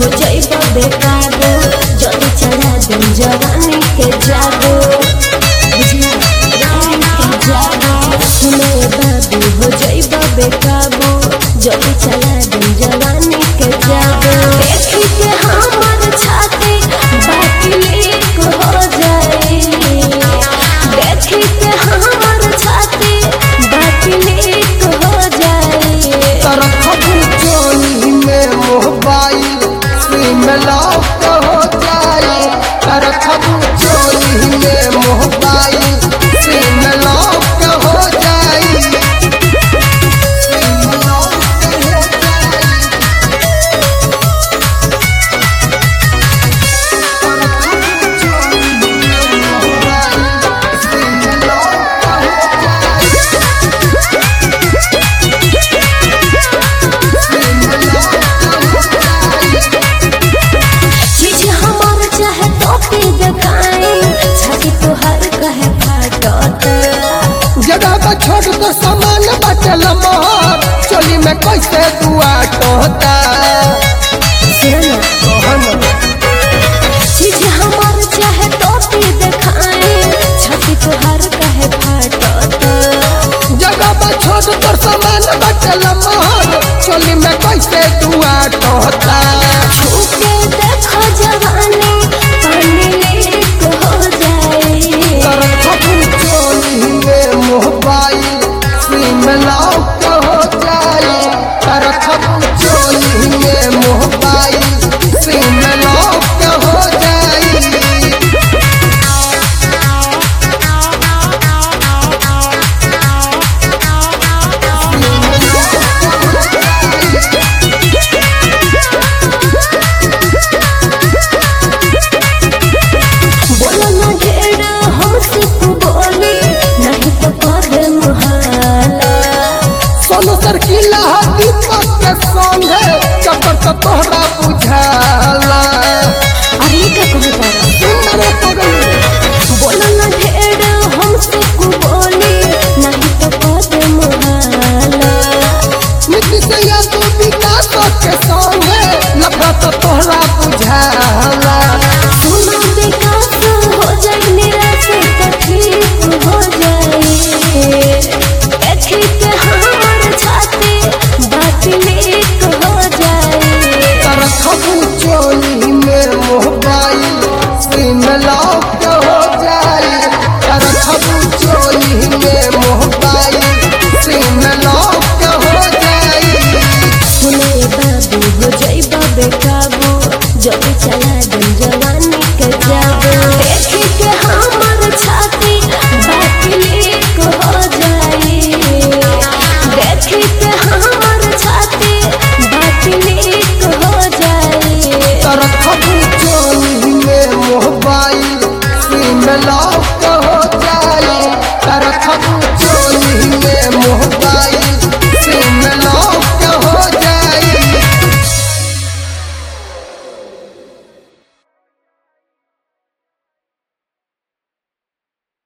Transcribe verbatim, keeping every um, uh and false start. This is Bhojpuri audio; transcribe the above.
हो जाइबा बेकाबू जल्दी चढ़ा दम जवानी के जादू जवानी के जादू सुनो बाबू हो जाइबा बेकाबू जल्दी चढ़ा दम जवानी के जादू देखी के हमर छाती बाकी लीक हो जाए देखी के हमर छाती बाकी लीक हो जाए तरखबू चोली में मोबाइल सिम लॉक हो जाए तरखबू चोली में मोबाइल सिम लॉक हो जाए सिम लॉक हो जाए तरखबू चोली में मोबाइल सिम लॉक हो जाए चीज हमार चाहे टोपी दिखाई छाती तोहर कहे फाटत जगह का छोड़ तो सामान बचल मोर चोली में कैसे दुआ टोता चीज हमार चाहे टोपी दिखाई छाती तोहर कहे फाटत जगह का छोड़ तो सामान बचल मोर चोली में कैसे दुआ टोता